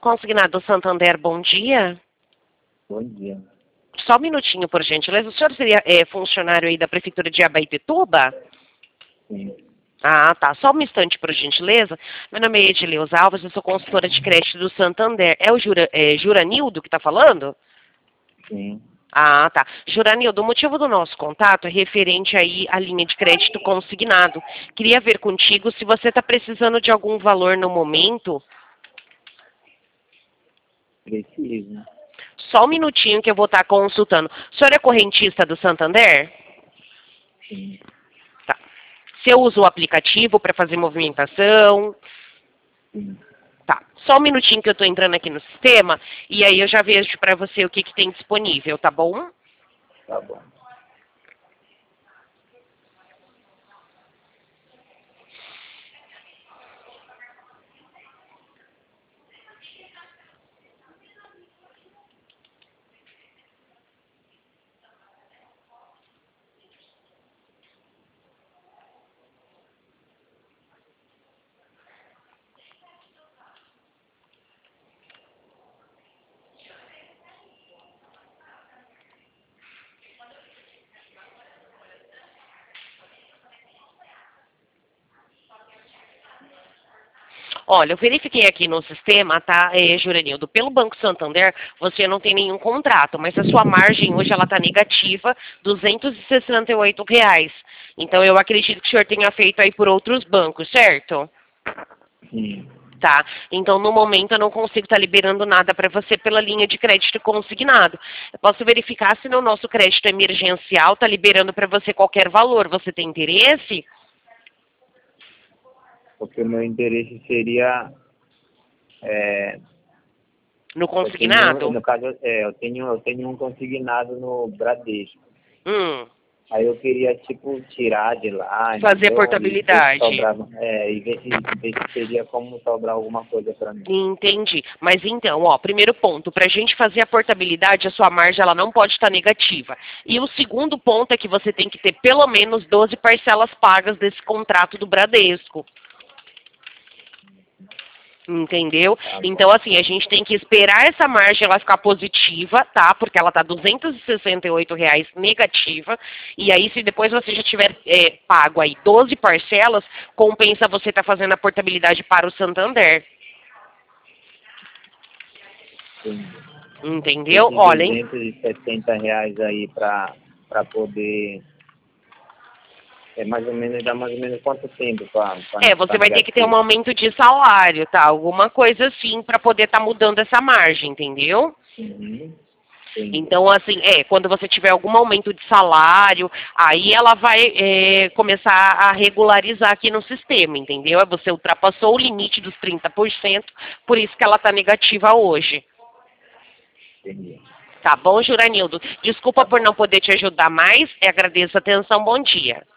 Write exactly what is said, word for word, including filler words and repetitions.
Consignado Santander, bom dia. Bom dia. Só um minutinho, por gentileza. O senhor seria é, funcionário aí da Prefeitura de Abaetetuba? Sim. Ah, tá. Só um instante, por gentileza. Meu nome é Edileuza Alves, eu sou consultora de crédito do Santander. É o Jura, é, Juranildo que está falando? Sim. Ah, tá. Juranildo, o motivo do nosso contato é referente aí à linha de crédito consignado. Queria ver contigo se você está precisando de algum valor no momento. Preciso. Só um minutinho que eu vou estar consultando. O senhor é correntista do Santander? Sim. Tá. Você usa o aplicativo para fazer movimentação? Sim. Tá. Só um minutinho que eu estou entrando aqui no sistema e aí eu já vejo para você o que, que tem disponível, tá bom? Tá bom. Olha, eu verifiquei aqui no sistema, tá, é, Juranildo, pelo Banco Santander, você não tem nenhum contrato, mas a sua margem hoje ela está negativa, duzentos e sessenta e oito reais. Então, eu acredito que o senhor tenha feito aí por outros bancos, certo? Sim. Tá? Então, no momento, eu não consigo estar liberando nada para você pela linha de crédito consignado. Eu posso verificar se no nosso crédito emergencial está liberando para você qualquer valor. Você tem interesse? Porque o meu interesse seria... É, No eu consignado? tenho, no caso, é, eu tenho, eu tenho um consignado no Bradesco. Hum. Aí eu queria, tipo, tirar de lá, Fazer entendeu? portabilidade. E ver se sobrava, é, e ver, e ver se teria como sobrar alguma coisa para mim. Entendi. Mas então, ó, primeiro ponto, para a gente fazer a portabilidade, a sua margem ela não pode estar negativa. E o segundo ponto é que você tem que ter pelo menos doze parcelas pagas desse contrato do Bradesco. Entendeu? Tá Então, bom. assim, a gente tem que esperar essa margem ela ficar positiva, tá? Porque ela tá duzentos e sessenta e oito reais negativa. E aí, se depois você já tiver é, pago aí doze parcelas, compensa você estar fazendo a portabilidade para o Santander. Sim. Entendeu? Esses Olha, hein? duzentos e setenta reais aí para para poder... É mais ou menos, dá mais ou menos quanto tempo para É, não você ficar vai ter que ter um negativo? aumento de salário, tá? Alguma coisa assim para poder estar mudando essa margem, entendeu? Uhum. Entendi. Então, assim, é, quando você tiver algum aumento de salário, aí ela vai é, começar a regularizar aqui no sistema, entendeu? Você ultrapassou o limite dos trinta por cento, por isso que ela está negativa hoje. Entendi. Tá bom, Juranildo? Desculpa Tá por bom. não poder te ajudar mais, agradeço a atenção, bom dia.